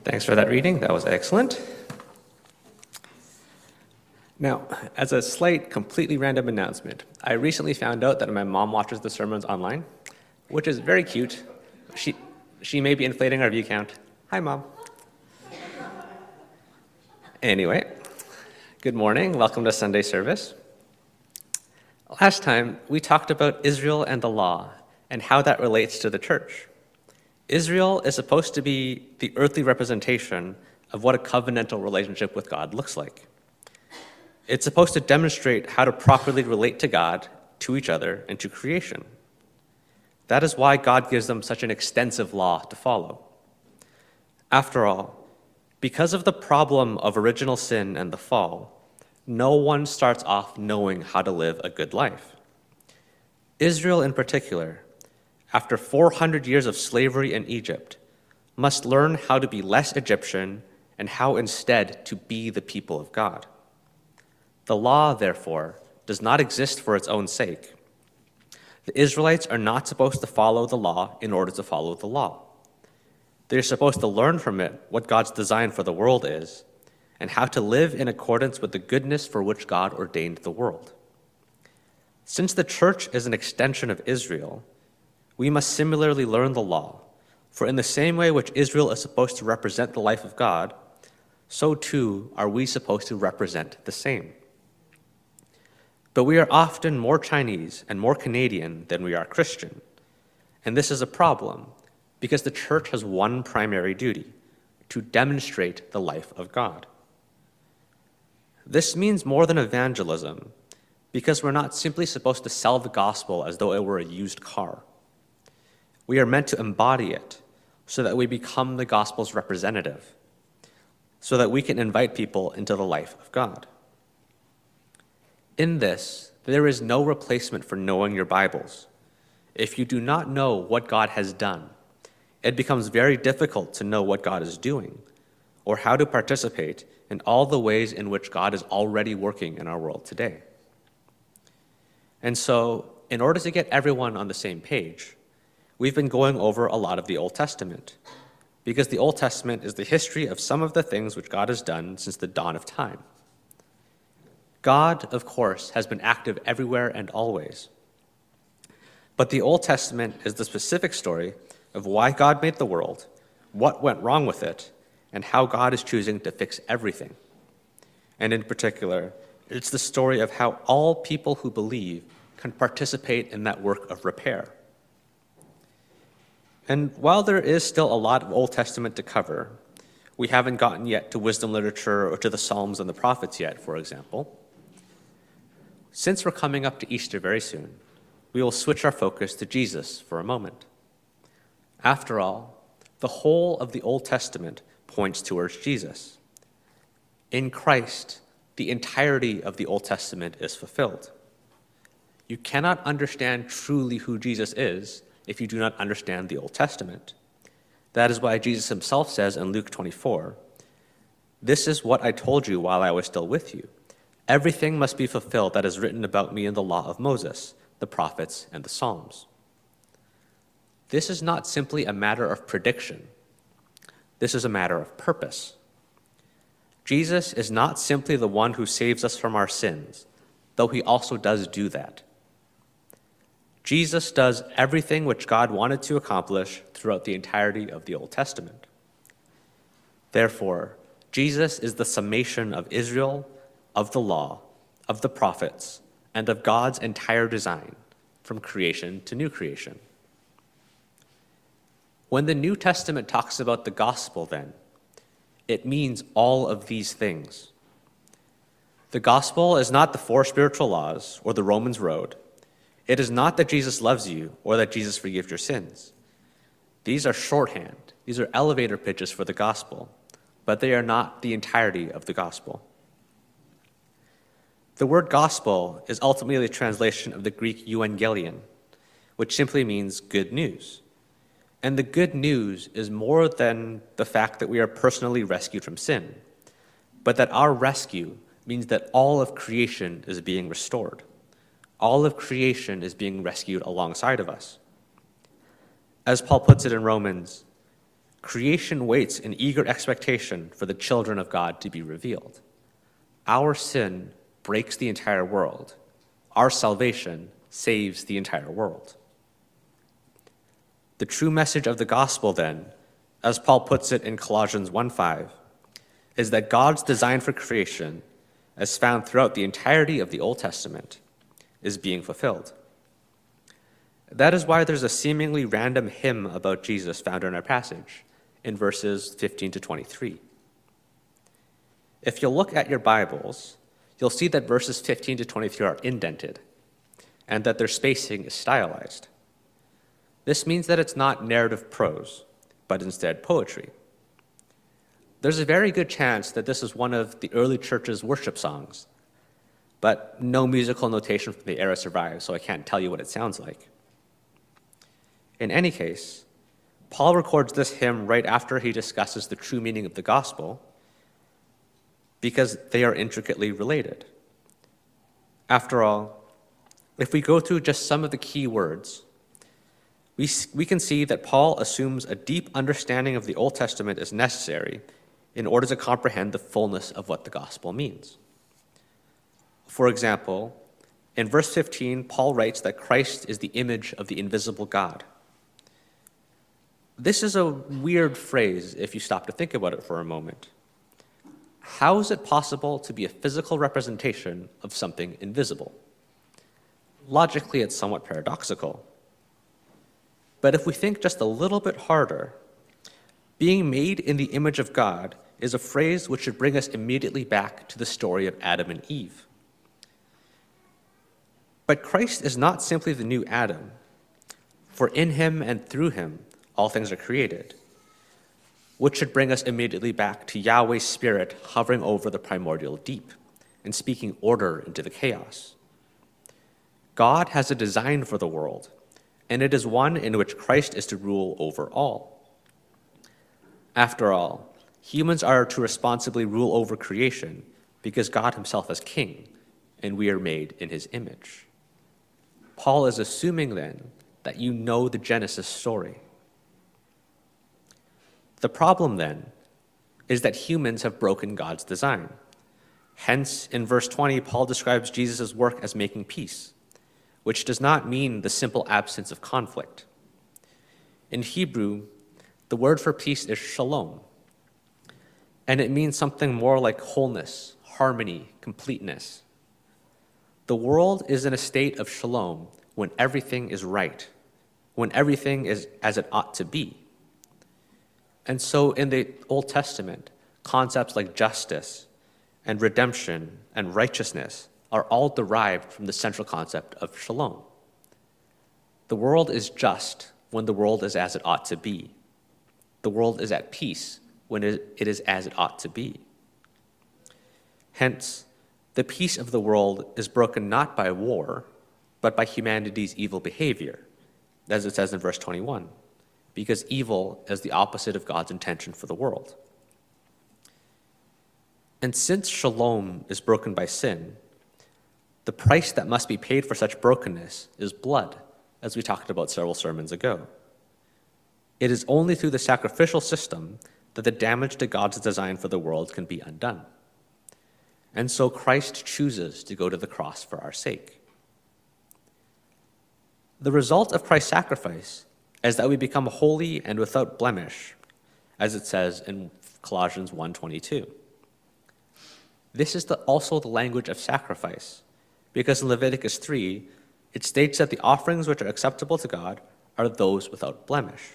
Thanks for that reading. That was excellent. Now, as a slight, completely random announcement, I recently found out that my mom watches the sermons online, which is very cute. She may be inflating our view count. Hi, Mom. Anyway, good morning. Welcome to Sunday service. Last time, we talked about Israel and the law and how that relates to the church. Israel is supposed to be the earthly representation of what a covenantal relationship with God looks like. It's supposed to demonstrate how to properly relate to God, to each other, and to creation. That is why God gives them such an extensive law to follow. After all, because of the problem of original sin and the fall, no one starts off knowing how to live a good life. Israel in particular, after 400 years of slavery in Egypt, must learn how to be less Egyptian and how instead to be the people of God. The law, therefore, does not exist for its own sake. The Israelites are not supposed to follow the law in order to follow the law. They're supposed to learn from it what God's design for the world is and how to live in accordance with the goodness for which God ordained the world. Since the church is an extension of Israel, we must similarly learn the law, for in the same way which Israel is supposed to represent the life of God, so too are we supposed to represent the same. But we are often more Chinese and more Canadian than we are Christian, and this is a problem because the church has one primary duty: to demonstrate the life of God. This means more than evangelism, because we're not simply supposed to sell the gospel as though it were a used car. We are meant to embody it so that we become the gospel's representative, so that we can invite people into the life of God. In this, there is no replacement for knowing your Bibles. If you do not know what God has done, it becomes very difficult to know what God is doing or how to participate in all the ways in which God is already working in our world today. And so, in order to get everyone on the same page, we've been going over a lot of the Old Testament, because the Old Testament is the history of some of the things which God has done since the dawn of time. God, of course, has been active everywhere and always. But the Old Testament is the specific story of why God made the world, what went wrong with it, and how God is choosing to fix everything. And in particular, it's the story of how all people who believe can participate in that work of repair. And while there is still a lot of Old Testament to cover, we haven't gotten yet to wisdom literature or to the Psalms and the prophets yet, for example. Since we're coming up to Easter very soon, we will switch our focus to Jesus for a moment. After all, the whole of the Old Testament points towards Jesus. In Christ, the entirety of the Old Testament is fulfilled. You cannot understand truly who Jesus is if you do not understand the Old Testament. That is why Jesus himself says in Luke 24, "This is what I told you while I was still with you. Everything must be fulfilled that is written about me in the law of Moses, the prophets, and the Psalms." This is not simply a matter of prediction. This is a matter of purpose. Jesus is not simply the one who saves us from our sins, though he also does do that. Jesus does everything which God wanted to accomplish throughout the entirety of the Old Testament. Therefore, Jesus is the summation of Israel, of the law, of the prophets, and of God's entire design, from creation to new creation. When the New Testament talks about the gospel, then, it means all of these things. The gospel is not the 4 spiritual laws or the Romans road. It is not that Jesus loves you or that Jesus forgives your sins. These are shorthand. These are elevator pitches for the gospel, but they are not the entirety of the gospel. The word gospel is ultimately a translation of the Greek euangelion, which simply means good news. And the good news is more than the fact that we are personally rescued from sin, but that our rescue means that all of creation is being restored. All of creation is being rescued alongside of us. As Paul puts it in Romans, Creation waits in eager expectation for the children of God to be revealed. Our sin breaks the entire world. Our salvation saves the entire world. The true message of the gospel, then, as Paul puts it in Colossians 1:5, is that God's design for creation, as found throughout the entirety of the Old Testament, is being fulfilled. That is why there's a seemingly random hymn about Jesus found in our passage, in verses 15 to 23. If you'll look at your Bibles, you'll see that verses 15 to 23 are indented, and that their spacing is stylized. This means that it's not narrative prose, but instead poetry. There's a very good chance that this is one of the early church's worship songs, but no musical notation from the era survives, so I can't tell you what it sounds like. In any case, Paul records this hymn right after he discusses the true meaning of the gospel, because they are intricately related. After all, if we go through just some of the key words, we can see that Paul assumes a deep understanding of the Old Testament is necessary in order to comprehend the fullness of what the gospel means. For example, in verse 15, Paul writes that Christ is the image of the invisible God. This is a weird phrase if you stop to think about it for a moment. How is it possible to be a physical representation of something invisible? Logically, it's somewhat paradoxical. But if we think just a little bit harder, being made in the image of God is a phrase which should bring us immediately back to the story of Adam and Eve. But Christ is not simply the new Adam, for in him and through him all things are created, which should bring us immediately back to Yahweh's Spirit hovering over the primordial deep and speaking order into the chaos. God has a design for the world, and it is one in which Christ is to rule over all. After all, humans are to responsibly rule over creation because God himself is king, and we are made in his image. Paul is assuming then that you know the Genesis story. The problem then is that humans have broken God's design. Hence, in verse 20, Paul describes Jesus' work as making peace, which does not mean the simple absence of conflict. In Hebrew, the word for peace is shalom, and it means something more like wholeness, harmony, completeness. The world is in a state of shalom when everything is right, when everything is as it ought to be. And so in the Old Testament, concepts like justice and redemption and righteousness are all derived from the central concept of shalom. The world is just when the world is as it ought to be. The world is at peace when it is as it ought to be. Hence, the peace of the world is broken not by war, but by humanity's evil behavior, as it says in verse 21, because evil is the opposite of God's intention for the world. And since shalom is broken by sin, the price that must be paid for such brokenness is blood, as we talked about several sermons ago. It is only through the sacrificial system that the damage to God's design for the world can be undone. And so Christ chooses to go to the cross for our sake. The result of Christ's sacrifice is that we become holy and without blemish, as it says in Colossians 1:22. This is also the language of sacrifice, because in Leviticus 3, it states that the offerings which are acceptable to God are those without blemish.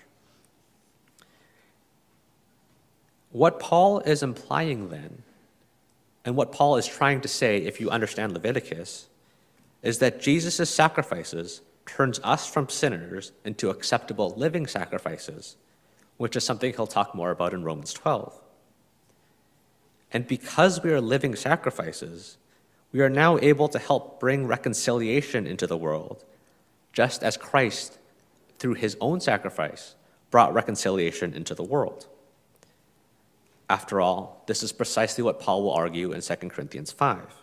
What Paul is implying then, and what Paul is trying to say if you understand Leviticus, is that Jesus' sacrifices turns us from sinners into acceptable living sacrifices, which is something he'll talk more about in Romans 12. And because we are living sacrifices, we are now able to help bring reconciliation into the world, just as Christ, through his own sacrifice, brought reconciliation into the world. After all, this is precisely what Paul will argue in 2 Corinthians 5.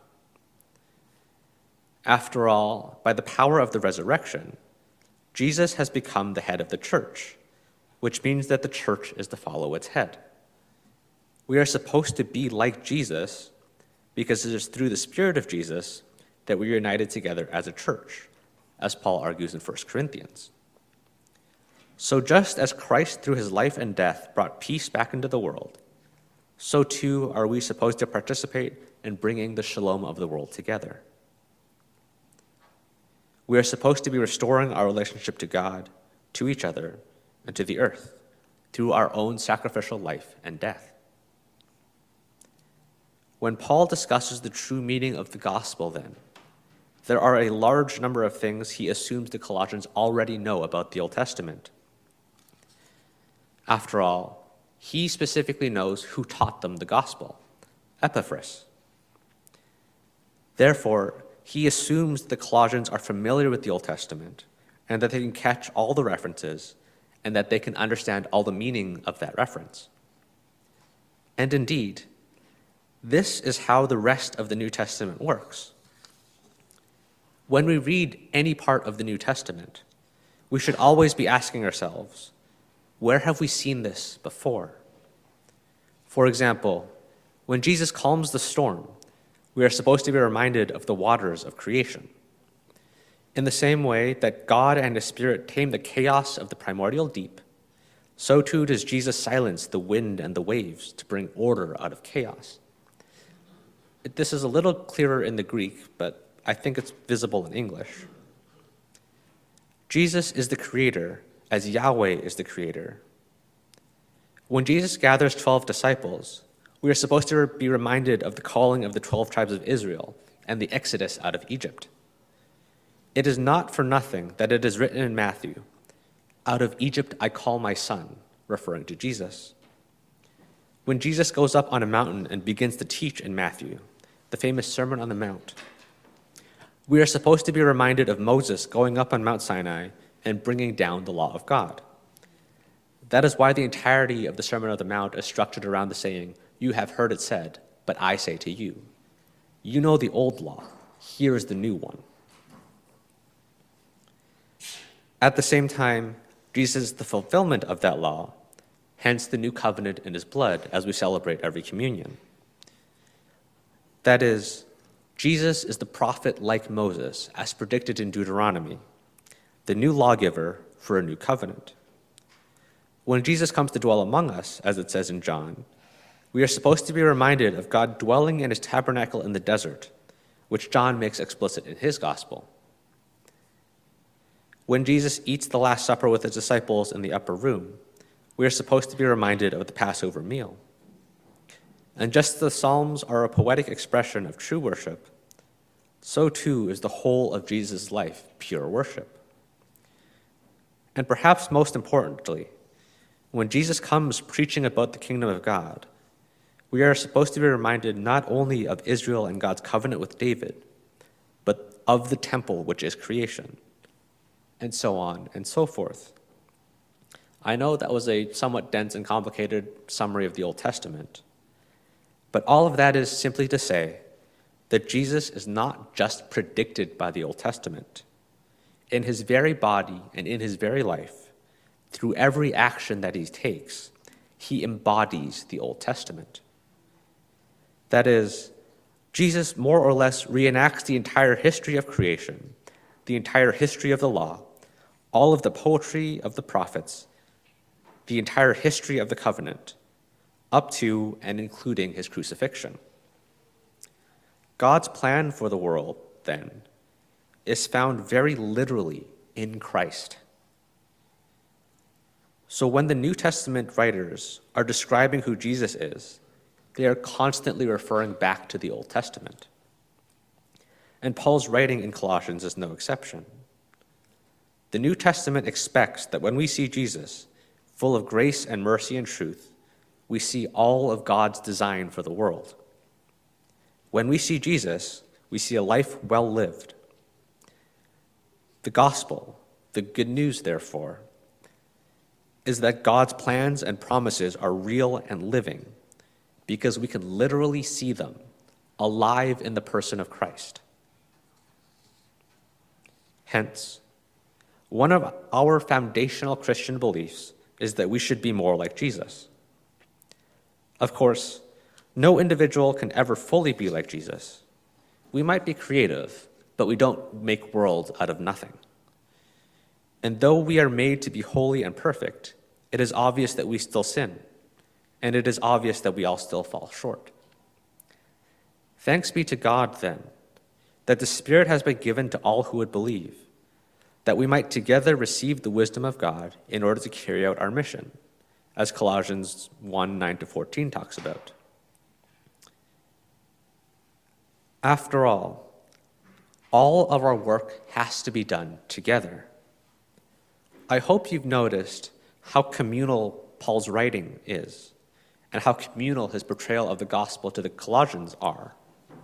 After all, by the power of the resurrection, Jesus has become the head of the church, which means that the church is to follow its head. We are supposed to be like Jesus because it is through the Spirit of Jesus that we are united together as a church, as Paul argues in 1 Corinthians. So just as Christ through his life and death brought peace back into the world, so too are we supposed to participate in bringing the shalom of the world together. We are supposed to be restoring our relationship to God, to each other, and to the earth through our own sacrificial life and death. When Paul discusses the true meaning of the gospel, then, there are a large number of things he assumes the Colossians already know about the Old Testament. After all, he specifically knows who taught them the gospel, Epaphras. Therefore, he assumes the Colossians are familiar with the Old Testament and that they can catch all the references and that they can understand all the meaning of that reference. And indeed, this is how the rest of the New Testament works. When we read any part of the New Testament, we should always be asking ourselves, where have we seen this before? For example, when Jesus calms the storm, we are supposed to be reminded of the waters of creation. In the same way that God and his Spirit tame the chaos of the primordial deep, so too does Jesus silence the wind and the waves to bring order out of chaos. This is a little clearer in the Greek, but I think it's visible in English. Jesus is the creator as Yahweh is the creator. When Jesus gathers 12 disciples, we are supposed to be reminded of the calling of the 12 tribes of Israel and the exodus out of Egypt. It is not for nothing that it is written in Matthew, "Out of Egypt I call my son," referring to Jesus. When Jesus goes up on a mountain and begins to teach in Matthew, the famous Sermon on the Mount, we are supposed to be reminded of Moses going up on Mount Sinai and bringing down the law of God. That is why the entirety of the Sermon on the Mount is structured around the saying, "You have heard it said, but I say to you." You know the old law, here is the new one. At the same time, Jesus is the fulfillment of that law, hence the new covenant in his blood as we celebrate every communion. That is, Jesus is the prophet like Moses, as predicted in Deuteronomy, the new lawgiver for a new covenant. When Jesus comes to dwell among us, as it says in John, we are supposed to be reminded of God dwelling in his tabernacle in the desert, which John makes explicit in his gospel. When Jesus eats the Last Supper with his disciples in the upper room, we are supposed to be reminded of the Passover meal. And just as the Psalms are a poetic expression of true worship, so too is the whole of Jesus' life pure worship. And perhaps most importantly, when Jesus comes preaching about the kingdom of God, we are supposed to be reminded not only of Israel and God's covenant with David, but of the temple, which is creation, and so on and so forth. I know that was a somewhat dense and complicated summary of the Old Testament, but all of that is simply to say that Jesus is not just predicted by the Old Testament. In his very body and in his very life, through every action that he takes, he embodies the Old Testament. That is, Jesus more or less reenacts the entire history of creation, the entire history of the law, all of the poetry of the prophets, the entire history of the covenant, up to and including his crucifixion. God's plan for the world, then, is found very literally in Christ. So when the New Testament writers are describing who Jesus is, they are constantly referring back to the Old Testament. And Paul's writing in Colossians is no exception. The New Testament expects that when we see Jesus, full of grace and mercy and truth, we see all of God's design for the world. When we see Jesus, we see a life well lived. The gospel, the good news, therefore, is that God's plans and promises are real and living because we can literally see them alive in the person of Christ. Hence, one of our foundational Christian beliefs is that we should be more like Jesus. Of course, no individual can ever fully be like Jesus. We might be creative, but we don't make worlds out of nothing. And though we are made to be holy and perfect, it is obvious that we still sin, and it is obvious that we all still fall short. Thanks be to God, then, that the Spirit has been given to all who would believe, that we might together receive the wisdom of God in order to carry out our mission, as Colossians 1:9-14 talks about. After all of our work has to be done together. I hope you've noticed how communal Paul's writing is, and how communal his portrayal of the gospel to the Colossians are.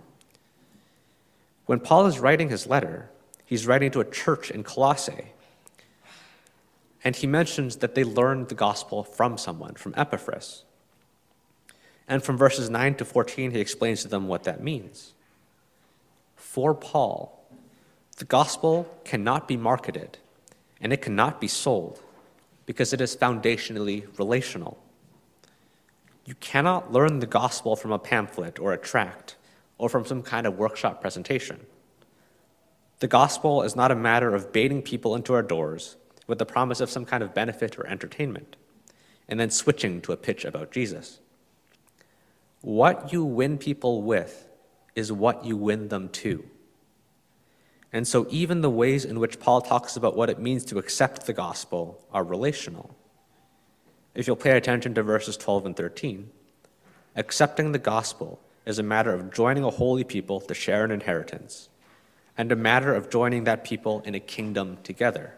When Paul is writing his letter, he's writing to a church in Colossae, and he mentions that they learned the gospel from someone, from Epaphras. And from verses 9-14, he explains to them what that means. For Paul, the gospel cannot be marketed, and it cannot be sold, because it is foundationally relational. You cannot learn the gospel from a pamphlet or a tract, or from some kind of workshop presentation. The gospel is not a matter of baiting people into our doors with the promise of some kind of benefit or entertainment, and then switching to a pitch about Jesus. What you win people with is what you win them to. And so even the ways in which Paul talks about what it means to accept the gospel are relational. If you'll pay attention to verses 12 and 13, accepting the gospel is a matter of joining a holy people to share an inheritance, and a matter of joining that people in a kingdom together.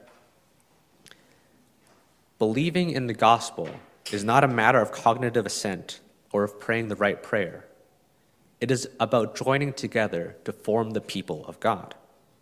Believing in the gospel is not a matter of cognitive assent or of praying the right prayer. It is about joining together to form the people of God.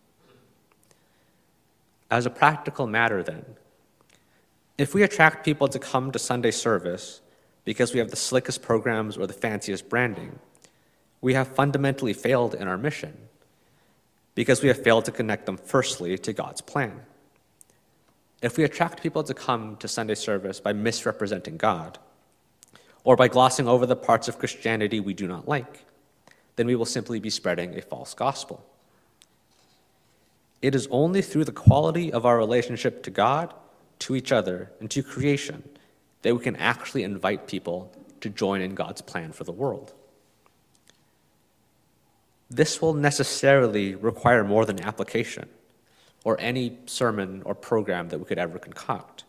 As a practical matter, then, if we attract people to come to Sunday service because we have the slickest programs or the fanciest branding, we have fundamentally failed in our mission, because we have failed to connect them firstly to God's plan. If we attract people to come to Sunday service by misrepresenting God, or by glossing over the parts of Christianity we do not like, then we will simply be spreading a false gospel. It is only through the quality of our relationship to God, to each other, and to creation that we can actually invite people to join in God's plan for the world. This will necessarily require more than application, or any sermon or program that we could ever concoct.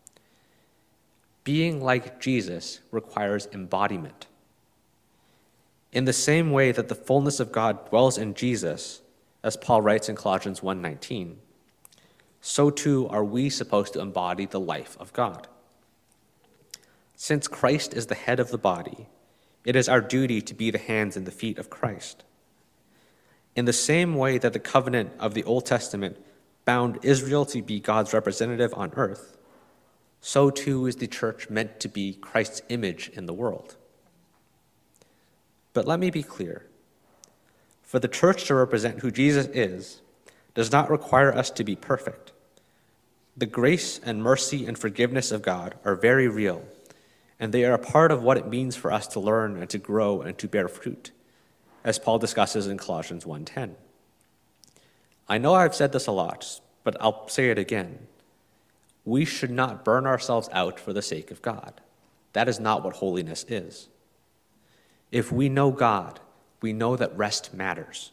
Being like Jesus requires embodiment. In the same way that the fullness of God dwells in Jesus, as Paul writes in Colossians 1:19, so too are we supposed to embody the life of God. Since Christ is the head of the body, it is our duty to be the hands and the feet of Christ. In the same way that the covenant of the Old Testament bound Israel to be God's representative on earth, so too is the church meant to be Christ's image in the world. But let me be clear. For the church to represent who Jesus is does not require us to be perfect. The grace and mercy and forgiveness of God are very real, and they are a part of what it means for us to learn and to grow and to bear fruit, as Paul discusses in Colossians 1:10. I know I've said this a lot, but I'll say it again. We should not burn ourselves out for the sake of God. That is not what holiness is. If we know God, we know that rest matters.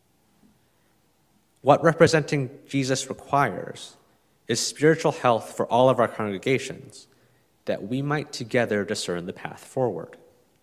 What representing Jesus requires is spiritual health for all of our congregations, that we might together discern the path forward.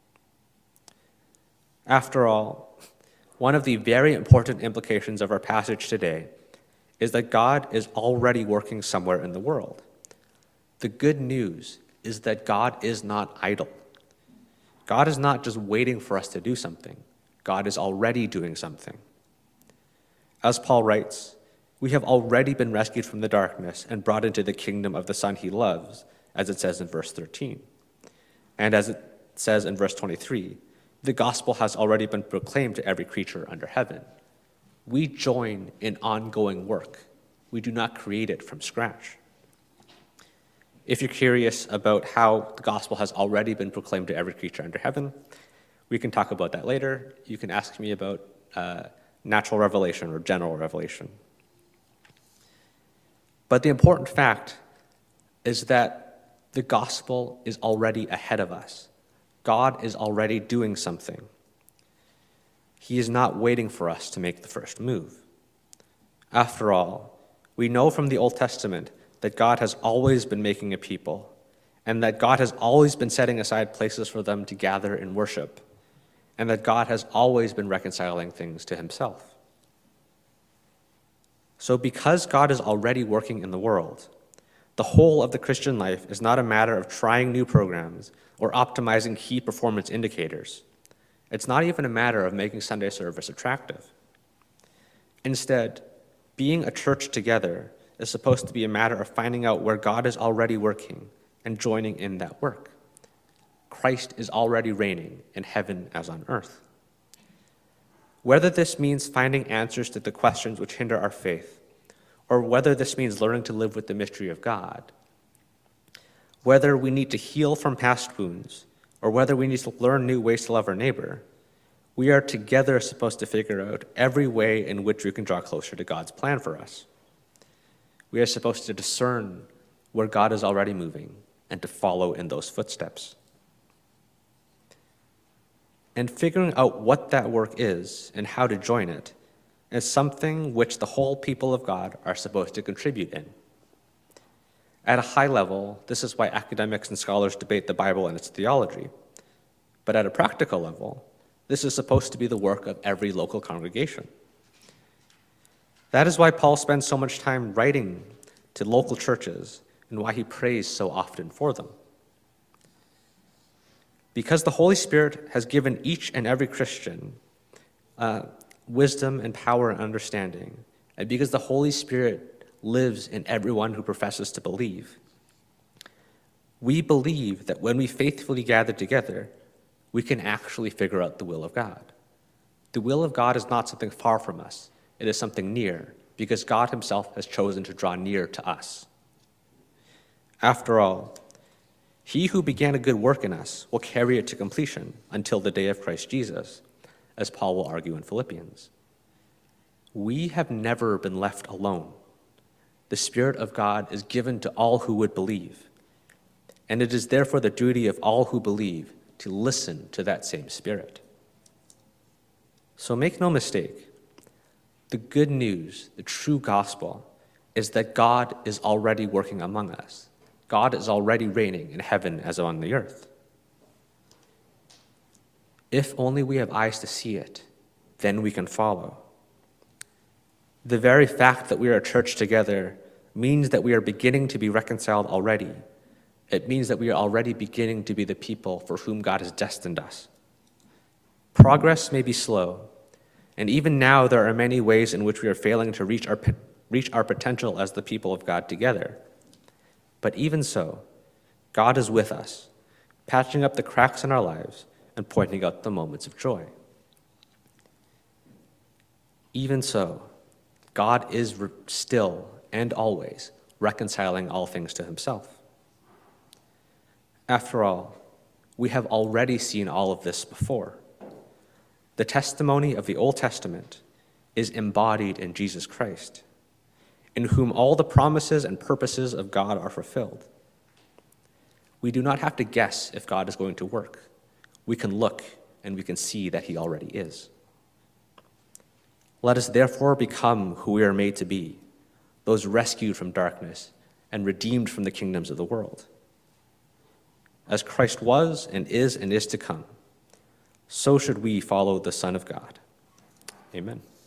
After all, one of the very important implications of our passage today is that God is already working somewhere in the world. The good news is that God is not idle. God is not just waiting for us to do something. God is already doing something. As Paul writes, we have already been rescued from the darkness and brought into the kingdom of the Son he loves, as it says in verse 13. And as it says in verse 23, the gospel has already been proclaimed to every creature under heaven. We join in ongoing work. We do not create it from scratch. If you're curious about how the gospel has already been proclaimed to every creature under heaven, we can talk about that later. You can ask me about natural revelation or general revelation. But the important fact is that the gospel is already ahead of us. God is already doing something. He is not waiting for us to make the first move. After all, we know from the Old Testament that God has always been making a people, and that God has always been setting aside places for them to gather in worship, and that God has always been reconciling things to himself. So because God is already working in the world, the whole of the Christian life is not a matter of trying new programs or optimizing key performance indicators. It's not even a matter of making Sunday service attractive. Instead, being a church together is supposed to be a matter of finding out where God is already working and joining in that work. Christ is already reigning in heaven as on earth. Whether this means finding answers to the questions which hinder our faith, or whether this means learning to live with the mystery of God, whether we need to heal from past wounds, or whether we need to learn new ways to love our neighbor, we are together supposed to figure out every way in which we can draw closer to God's plan for us. We are supposed to discern where God is already moving and to follow in those footsteps. And figuring out what that work is and how to join it is something which the whole people of God are supposed to contribute in. At a high level, this is why academics and scholars debate the Bible and its theology. But at a practical level, this is supposed to be the work of every local congregation. That is why Paul spends so much time writing to local churches and why he prays so often for them. Because the Holy Spirit has given each and every Christian wisdom and power and understanding, and because the Holy Spirit lives in everyone who professes to believe, we believe that when we faithfully gather together, we can actually figure out the will of God. The will of God is not something far from us. It is something near, because God himself has chosen to draw near to us. After all, he who began a good work in us will carry it to completion until the day of Christ Jesus, as Paul will argue in Philippians. We have never been left alone. The Spirit of God is given to all who would believe, and it is therefore the duty of all who believe to listen to that same Spirit. So make no mistake, the good news, the true gospel, is that God is already working among us. God is already reigning in heaven as on the earth. If only we have eyes to see it, then we can follow. The very fact that we are a church together means that we are beginning to be reconciled already. It means that we are already beginning to be the people for whom God has destined us. Progress may be slow, and even now there are many ways in which we are failing to reach our potential as the people of God together. But even so, God is with us, patching up the cracks in our lives and pointing out the moments of joy. Even so, God is still and always reconciling all things to himself. After all, we have already seen all of this before. The testimony of the Old Testament is embodied in Jesus Christ, in whom all the promises and purposes of God are fulfilled. We do not have to guess if God is going to work. We can look and we can see that he already is. Let us therefore become who we are made to be, those rescued from darkness and redeemed from the kingdoms of the world. As Christ was and is to come, so should we follow the Son of God. Amen.